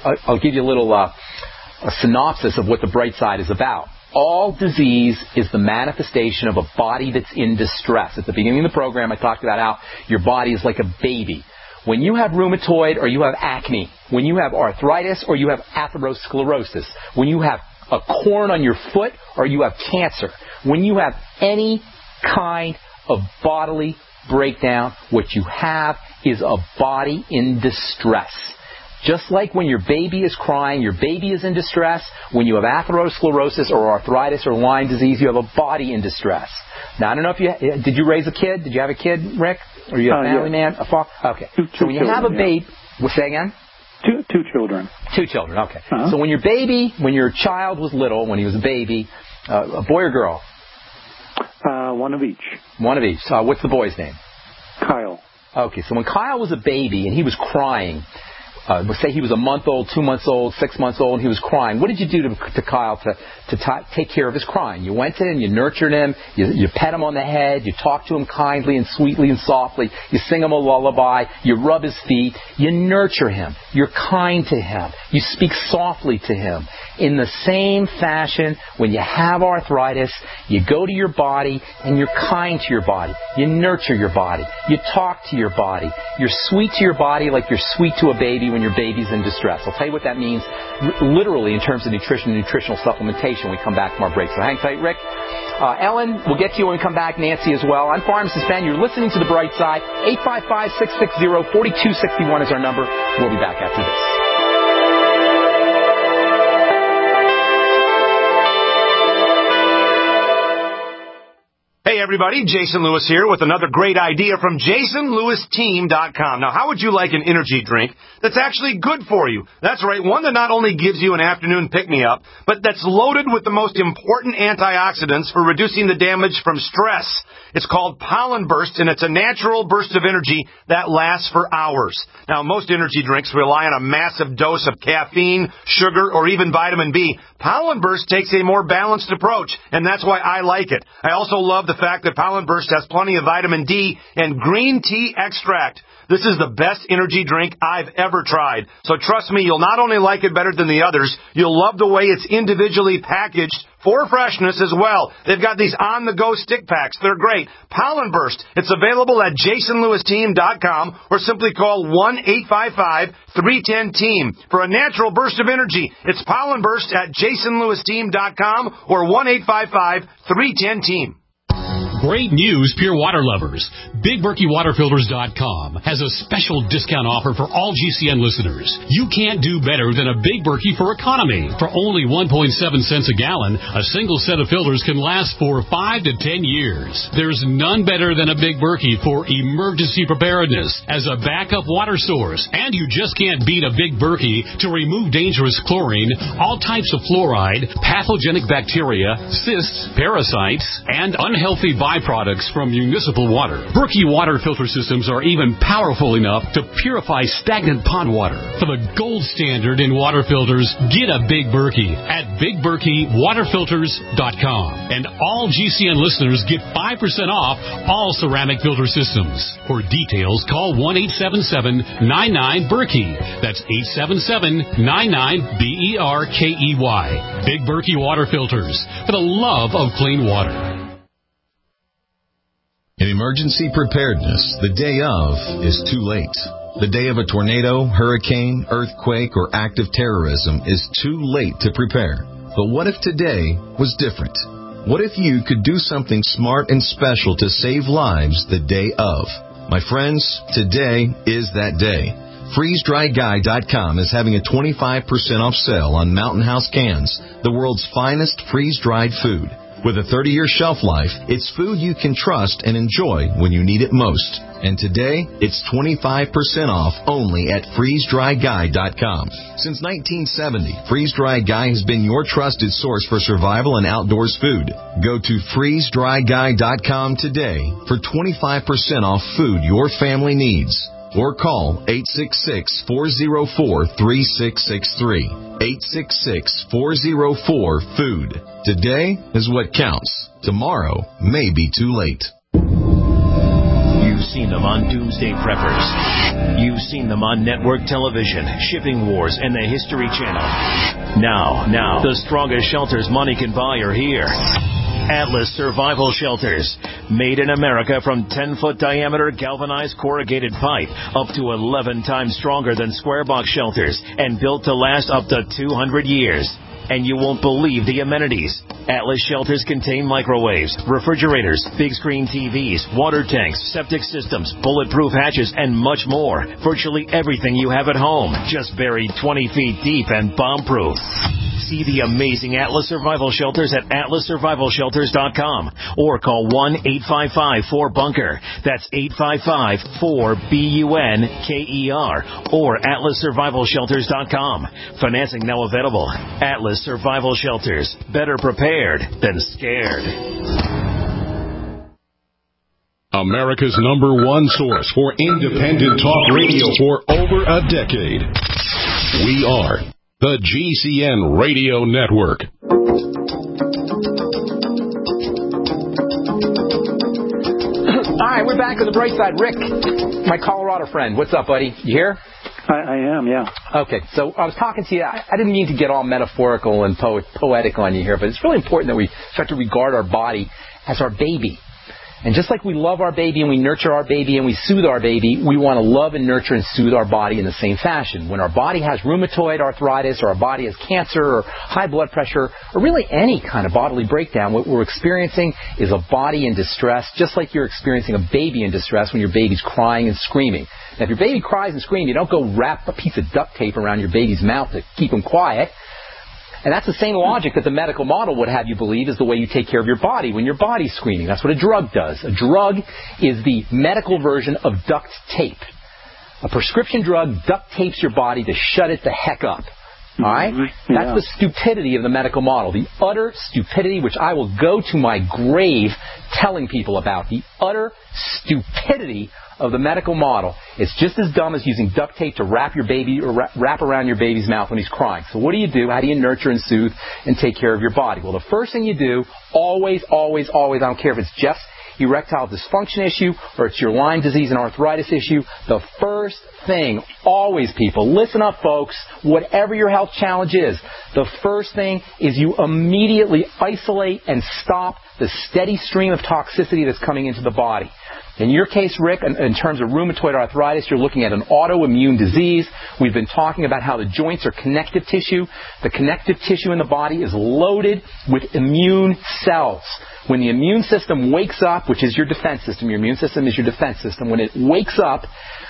a synopsis of what the bright side is about. All disease is the manifestation of a body that's in distress. At the beginning of the program, I talked about how your body is like a baby. When you have rheumatoid or you have acne, when you have arthritis or you have atherosclerosis, when you have a corn on your foot or you have cancer, when you have any kind of bodily breakdown, what you have is a body in distress. Just like when your baby is crying, your baby is in distress. When you have atherosclerosis or arthritis or Lyme disease, you have a body in distress. Now, I don't know if did you raise a kid? Did you have a kid, Rick? Or you a family man? A father? Okay. So when you have a baby, say again? Two children. 2 children, okay. So when your child was little, when he was a baby, a boy or girl? One of each. One of each. What's the boy's name? Kyle. Okay, so when Kyle was a baby and he was crying, let's say he was a month old, 2 months old, 6 months old, and he was crying. What did you do to Kyle to take care of his crying? You went in, you nurtured him, you pet him on the head, you talked to him kindly and sweetly and softly, you sing him a lullaby, you rub his feet, you nurture him, you're kind to him, you speak softly to him. In the same fashion, when you have arthritis, you go to your body and you're kind to your body. You nurture your body. You talk to your body. You're sweet to your body like you're sweet to a baby when your baby's in distress. I'll tell you what that means literally in terms of nutrition and nutritional supplementation when we come back from our break. So hang tight, Rick. Ellen, we'll get to you when we come back. Nancy as well. I'm Pharmacist Ben. You're listening to The Bright Side. 855-660-4261 is our number. We'll be back after this. Hey everybody, Jason Lewis here with another great idea from JasonLewisTeam.com. Now, how would you like an energy drink that's actually good for you? That's right, one that not only gives you an afternoon pick-me-up, but that's loaded with the most important antioxidants for reducing the damage from stress. It's called Pollen Burst, and it's a natural burst of energy that lasts for hours. Now, most energy drinks rely on a massive dose of caffeine, sugar, or even vitamin B. Pollen Burst takes a more balanced approach, and that's why I like it. I also love the fact that Pollen Burst has plenty of vitamin D and green tea extract. This is the best energy drink I've ever tried. So trust me, you'll not only like it better than the others, you'll love the way it's individually packaged for freshness as well. They've got these on-the-go stick packs. They're great. Pollen Burst. It's available at JasonLewisTeam.com or simply call 1-855-310-TEAM for a natural burst of energy. It's Pollen Burst at JasonLewisTeam.com or 1-855-310-TEAM. Great news, pure water lovers. BigBerkeyWaterFilters.com has a special discount offer for all GCN listeners. You can't do better than a Big Berkey for economy. For only 1.7 cents a gallon, a single set of filters can last for 5 to 10 years. There's none better than a Big Berkey for emergency preparedness as a backup water source. And you just can't beat a Big Berkey to remove dangerous chlorine, all types of fluoride, pathogenic bacteria, cysts, parasites, and unhealthy byproducts from municipal water. Berkey water filter systems are even powerful enough to purify stagnant pond water. For the gold standard in water filters, get a Big Berkey at BigBerkeyWaterFilters.com. And all GCN listeners get 5% off all ceramic filter systems. For details, call 1-877-99-BERKEY. That's 877-99-BERKEY. Big Berkey Water Filters, for the love of clean water. In emergency preparedness, the day of is too late. The day of a tornado, hurricane, earthquake, or act of terrorism is too late to prepare. But what if today was different? What if you could do something smart and special to save lives the day of? My friends, today is that day. FreezeDryGuy.com is having a 25% off sale on Mountain House cans, the world's finest freeze-dried food. With a 30-year shelf life, it's food you can trust and enjoy when you need it most. And today, it's 25% off only at FreezeDryGuy.com. Since 1970, Freeze Dry Guy has been your trusted source for survival and outdoors food. Go to FreezeDryGuy.com today for 25% off food your family needs. Or call 866-404-3663. 866-404-FOOD. Today is what counts. Tomorrow may be too late. You've seen them on Doomsday Preppers. You've seen them on network television, Shipping Wars, and the History Channel. Now, the strongest shelters money can buy are here. Atlas Survival Shelters. Made in America from 10-foot diameter galvanized corrugated pipe, up to 11 times stronger than square box shelters, and built to last up to 200 years. And you won't believe the amenities. Atlas shelters contain microwaves, refrigerators, big screen TVs, water tanks, septic systems, bulletproof hatches, and much more. Virtually everything you have at home, just buried 20 feet deep and bomb-proof. See the amazing Atlas Survival Shelters at atlassurvivalshelters.com or call 1-855-4BUNKER. That's 855-4BUNKER or atlassurvivalshelters.com. Financing now available. Atlas Survival Shelters. Better prepared than scared. America's #1 source for independent talk radio for over a decade. We are the GCN Radio Network. All right, we're back on the bright side. Rick, my Colorado friend. What's up, buddy? You here? I am, yeah. Okay, so I was talking to you. I didn't mean to get all metaphorical and poetic on you here, but it's really important that we start to regard our body as our baby. And just like we love our baby and we nurture our baby and we soothe our baby, we want to love and nurture and soothe our body in the same fashion. When our body has rheumatoid arthritis or our body has cancer or high blood pressure or really any kind of bodily breakdown, what we're experiencing is a body in distress, just like you're experiencing a baby in distress when your baby's crying and screaming. Now, if your baby cries and screams, you don't go wrap a piece of duct tape around your baby's mouth to keep him quiet. And that's the same logic that the medical model would have you believe is the way you take care of your body when your body's screaming. That's what a drug does. A drug is the medical version of duct tape. A prescription drug duct tapes your body to shut it the heck up. All right? Yeah. That's the stupidity of the medical model. The utter stupidity, which I will go to my grave telling people about. The utter stupidity of the medical model. It's just as dumb as using duct tape to wrap your baby or wrap around your baby's mouth when he's crying. So what do? How do you nurture and soothe and take care of your body? Well, the first thing you do, always, I don't care if it's just erectile dysfunction issue or it's your Lyme disease and arthritis issue, the first thing, always people, listen up folks, whatever your health challenge is, the first thing is you immediately isolate and stop the steady stream of toxicity that's coming into the body. In your case, Rick, in terms of rheumatoid arthritis, you're looking at an autoimmune disease. We've been talking about how the joints are connective tissue. The connective tissue in the body is loaded with immune cells. When the immune system wakes up, which is your defense system, your immune system is your defense system, when it wakes up,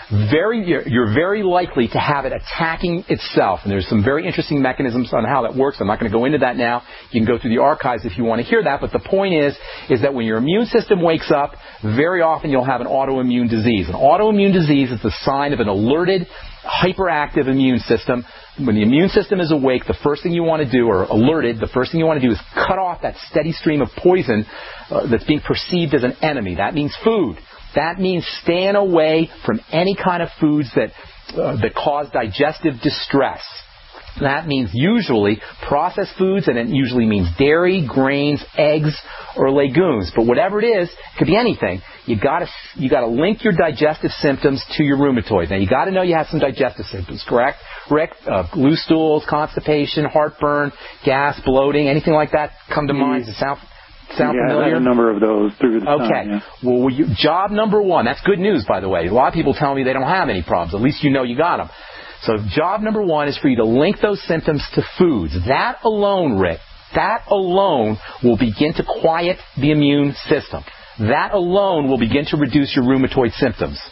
you're very likely to have it attacking itself. And there's some very interesting mechanisms on how that works. I'm not going to go into that now. You can go through the archives if you want to hear that. But the point is that when your immune system wakes up, very often you'll have an autoimmune disease. An autoimmune disease is the sign of an alerted, hyperactive immune system. When the immune system is awake, the first thing you want to do, or alerted, the first thing you want to do is cut off that steady stream of poison that's being perceived as an enemy. That means food. That means staying away from any kind of foods that cause digestive distress. That means usually processed foods, and it usually means dairy, grains, eggs, or legumes. But whatever it is, it could be anything. You got to link your digestive symptoms to your rheumatoid. Now you got to know you have some digestive symptoms, correct? Rick, loose stools, constipation, heartburn, gas, bloating, anything like that come to mind? Does it sound familiar? I had a number of those through the time. Okay. Yeah. Well, job number one. That's good news, by the way. A lot of people tell me they don't have any problems. At least you know you got them. So job number one is for you to link those symptoms to foods. That alone, Rick, that alone will begin to quiet the immune system. That alone will begin to reduce your rheumatoid symptoms.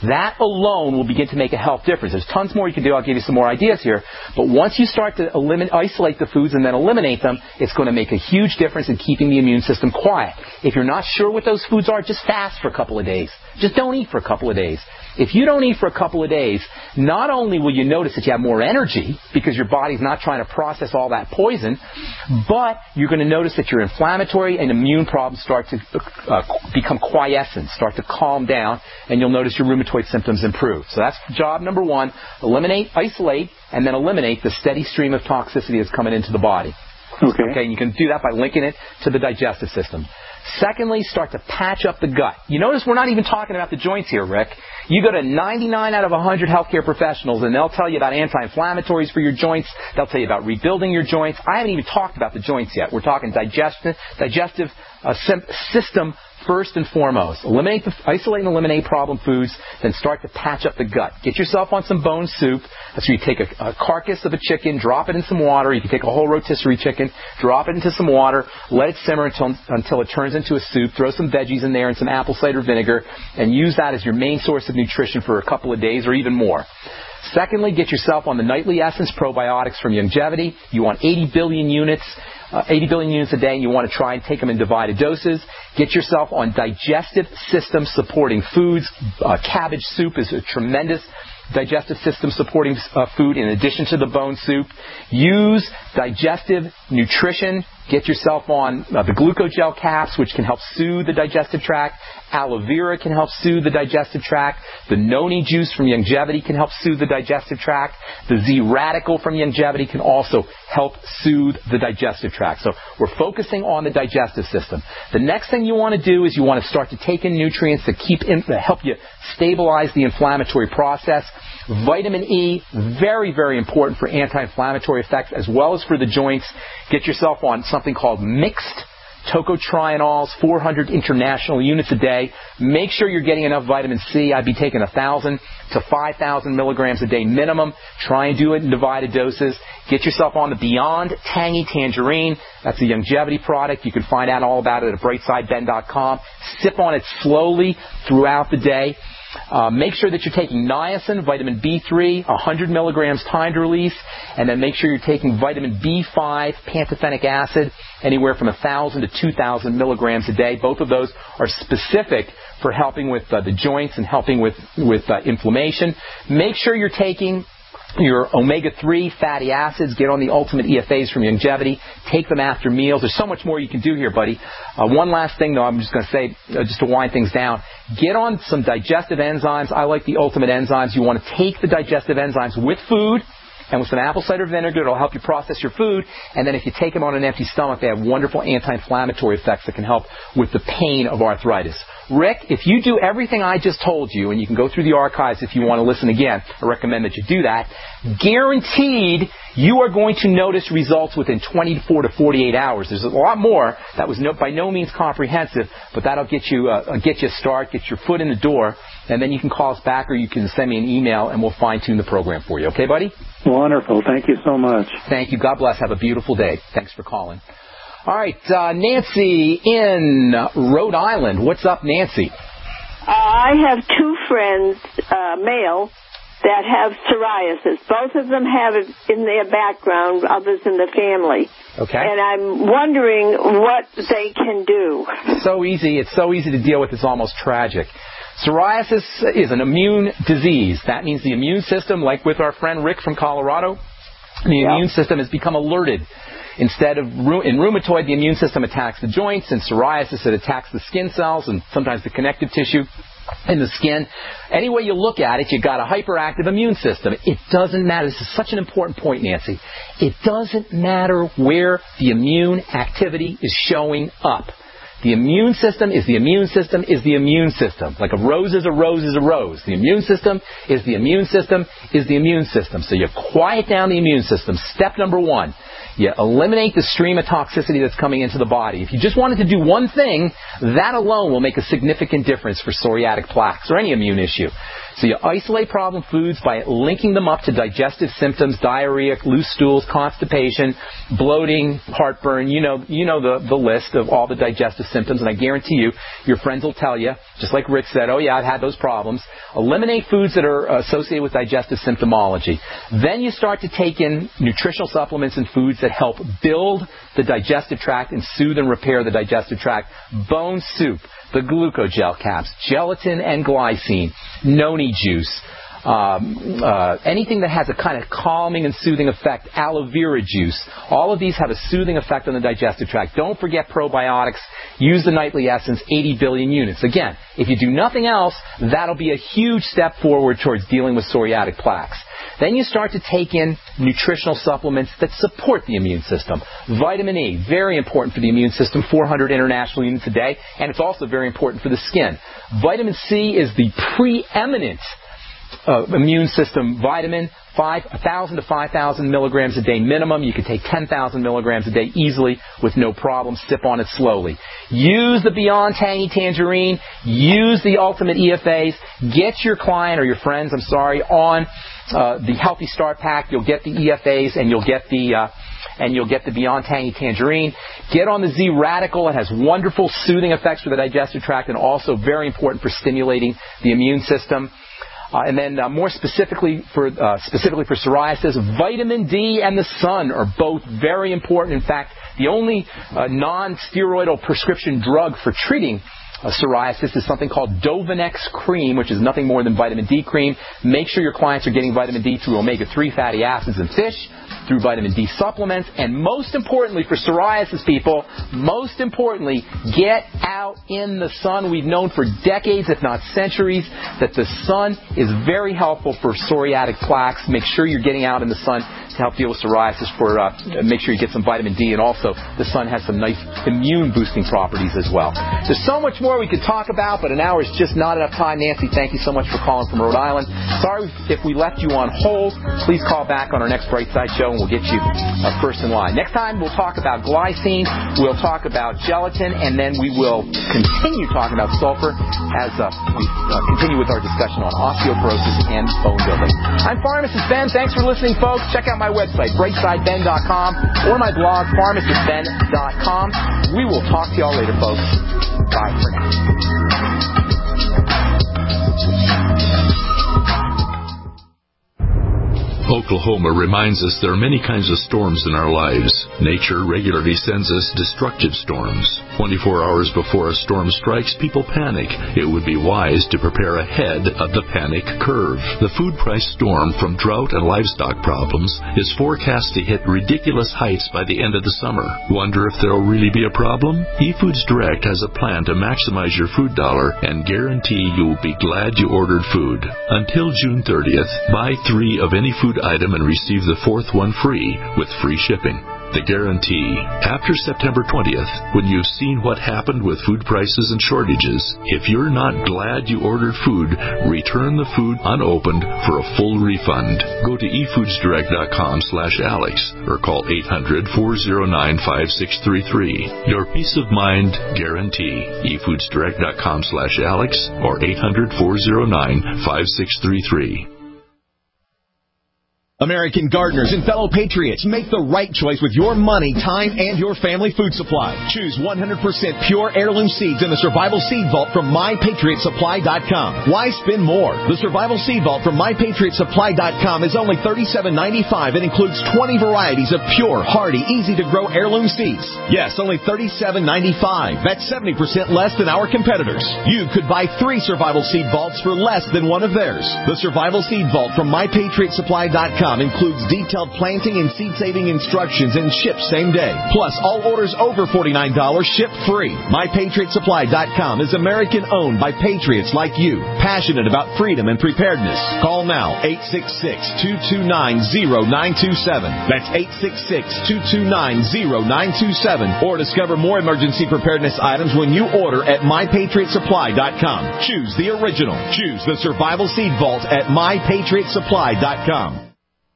That alone will begin to make a health difference. There's tons more you can do. I'll give you some more ideas here. But once you start to isolate the foods and then eliminate them, it's going to make a huge difference in keeping the immune system quiet. If you're not sure what those foods are, just fast for a couple of days. Just don't eat for a couple of days. If you don't eat for a couple of days, not only will you notice that you have more energy because your body's not trying to process all that poison, but you're going to notice that your inflammatory and immune problems start to become quiescent, start to calm down, and you'll notice your rheumatoid symptoms improve. So that's job number one. Eliminate, isolate, and then eliminate the steady stream of toxicity that's coming into the body. Okay, and you can do that by linking it to the digestive system. Secondly, start to patch up the gut. You notice we're not even talking about the joints here, Rick. You go to 99 out of 100 healthcare professionals, and they'll tell you about anti-inflammatories for your joints. They'll tell you about rebuilding your joints. I haven't even talked about the joints yet. We're talking digestive system first and foremost. Isolate and eliminate problem foods, then start to patch up the gut. Get yourself on some bone soup. That's where you take a carcass of a chicken, drop it in some water. You can take a whole rotisserie chicken, drop it into some water, let it simmer until it turns into a soup. Throw some veggies in there and some apple cider vinegar, and use that as your main source of nutrition for a couple of days or even more. Secondly, get yourself on the Nightly Essence probiotics from Youngevity. You want 80 billion units a day, and you want to try and take them in divided doses. Get yourself on digestive system supporting foods. Cabbage soup is a tremendous digestive system supporting food in addition to the bone soup. Use digestive nutrition. Get yourself on the glucogel caps, which can help soothe the digestive tract. Aloe vera can help soothe the digestive tract. The noni juice from Youngevity can help soothe the digestive tract. The Z-Radical from Youngevity can also help soothe the digestive tract. So we're focusing on the digestive system. The next thing you want to do is you want to start to take in nutrients that help you stabilize the inflammatory process. Vitamin E, very, very important for anti-inflammatory effects as well as for the joints. Get yourself on something called mixed tocotrienols, 400 international units a day. Make sure you're getting enough vitamin C. I'd be taking 1,000 to 5,000 milligrams a day minimum. Try and do it in divided doses. Get yourself on the Beyond Tangy Tangerine. That's a Youngevity product. You can find out all about it at brightsideben.com. Sip on it slowly throughout the day. Make sure that you're taking niacin, vitamin B3, 100 milligrams timed release, and then make sure you're taking vitamin B5, pantothenic acid, anywhere from 1,000 to 2,000 milligrams a day. Both of those are specific for helping with the joints and helping with inflammation. Make sure you're taking your omega-3 fatty acids. Get on the Ultimate EFAs from Youngevity. Take them after meals. There's so much more you can do here, buddy. One last thing, though, I'm just going to say, just to wind things down. Get on some digestive enzymes. I like the Ultimate enzymes. You want to take the digestive enzymes with food and with some apple cider vinegar. It'll help you process your food. And then if you take them on an empty stomach, they have wonderful anti-inflammatory effects that can help with the pain of arthritis. Rick, if you do everything I just told you, and you can go through the archives if you want to listen again, I recommend that you do that, guaranteed you are going to notice results within 24 to 48 hours. There's a lot more. That was by no means comprehensive, but that'll get you a start, get your foot in the door, and then you can call us back or you can send me an email and we'll fine-tune the program for you. Okay, buddy? Wonderful. Thank you so much. Thank you. God bless. Have a beautiful day. Thanks for calling. All right, Nancy in Rhode Island. What's up, Nancy? I have two friends, male, that have psoriasis. Both of them have it in their background, others in the family. Okay. And I'm wondering what they can do. So easy. It's so easy to deal with. It's almost tragic. Psoriasis is an immune disease. That means the immune system, like with our friend Rick from Colorado, the immune system has become alerted. Instead of in rheumatoid, the immune system attacks the joints. In psoriasis, it attacks the skin cells and sometimes the connective tissue in the skin. Any way you look at it, you've got a hyperactive immune system. It doesn't matter. This is such an important point, Nancy. It doesn't matter where the immune activity is showing up. The immune system is the immune system is the immune system. Like a rose is a rose is a rose. The immune system is the immune system is the immune system. So you quiet down the immune system. Step number one. You eliminate the stream of toxicity that's coming into the body. If you just wanted to do one thing, that alone will make a significant difference for psoriatic plaques or any immune issue. So you isolate problem foods by linking them up to digestive symptoms, diarrhea, loose stools, constipation, bloating, heartburn. You know the list of all the digestive symptoms, and I guarantee you, your friends will tell you, just like Rick said, oh yeah, I've had those problems. Eliminate foods that are associated with digestive symptomology. Then you start to take in nutritional supplements and foods that help build the digestive tract and soothe and repair the digestive tract. Bone soup, the glucogel caps, gelatin and glycine, noni juice, anything that has a kind of calming and soothing effect, aloe vera juice. All of these have a soothing effect on the digestive tract. Don't forget probiotics. Use the Nightly Essence, 80 billion units. Again, if you do nothing else, that'll be a huge step forward towards dealing with psoriatic plaques. Then you start to take in nutritional supplements that support the immune system. Vitamin E, very important for the immune system, 400 international units a day, and it's also very important for the skin. Vitamin C is the preeminent immune system vitamin, 1,000 to 5,000 milligrams a day minimum. You can take 10,000 milligrams a day easily with no problem. Sip on it slowly. Use the Beyond Tangy Tangerine. Use the Ultimate EFAs. Get your client or your friends, on the Healthy Start Pack. You'll get the EFAs and you'll get the Beyond Tangy Tangerine. Get on the Z Radical. It has wonderful soothing effects for the digestive tract and also very important for stimulating the immune system. And then more specifically for psoriasis, vitamin D and the sun are both very important. In fact, the only non-steroidal prescription drug for treating psoriasis is something called Dovanex cream, which is nothing more than vitamin D cream. Make sure your clients are getting vitamin D through omega-3 fatty acids in fish, through vitamin D supplements, and most importantly for psoriasis people, get out in the sun. We've known for decades, if not centuries, that the sun is very helpful for psoriatic plaques. Make sure you're getting out in the sun to help deal with psoriasis. Make sure you get some vitamin D, and also the sun has some nice immune boosting properties as well. There's so much more we could talk about, but an hour is just not enough time. Nancy, thank you so much for calling from Rhode Island. Sorry if we left you on hold. Please call back on our next Bright Side show, and we'll get you first in line. Next time, we'll talk about glycine, we'll talk about gelatin, and then we will continue talking about sulfur as we continue with our discussion on osteoporosis and bone building. I'm Pharmacist Ben. Thanks for listening, folks. Check out my website, brightsideben.com, or my blog, pharmacistben.com. We will talk to y'all later, folks. Bye for now. Oklahoma reminds us there are many kinds of storms in our lives. Nature regularly sends us destructive storms. 24 hours before a storm strikes, people panic. It would be wise to prepare ahead of the panic curve. The food price storm from drought and livestock problems is forecast to hit ridiculous heights by the end of the summer. Wonder if there will really be a problem? eFoods Direct has a plan to maximize your food dollar and guarantee you will be glad you ordered food. Until June 30th, buy 3 of any food item and receive the 4th one free with free shipping. The guarantee. After September 20th, when you've seen what happened with food prices and shortages, if you're not glad you ordered food, return the food unopened for a full refund. Go to efoodsdirect.com/Alex or call 800-409-5633. Your peace of mind guarantee. efoodsdirect.com/Alex or 800-409-5633. American gardeners and fellow patriots, make the right choice with your money, time, and your family food supply. Choose 100% pure heirloom seeds in the Survival Seed Vault from MyPatriotSupply.com. Why spend more? The Survival Seed Vault from MyPatriotSupply.com is only $37.95 and includes 20 varieties of pure, hardy, easy-to-grow heirloom seeds. Yes, only $37.95. That's 70% less than our competitors. You could buy 3 Survival Seed Vaults for less than one of theirs. The Survival Seed Vault from MyPatriotSupply.com includes detailed planting and seed-saving instructions and ships same day. Plus, all orders over $49 ship free. MyPatriotSupply.com is American-owned by patriots like you, passionate about freedom and preparedness. Call now, 866-229-0927. That's 866-229-0927. Or discover more emergency preparedness items when you order at MyPatriotSupply.com. Choose the original. Choose the Survival Seed Vault at MyPatriotSupply.com.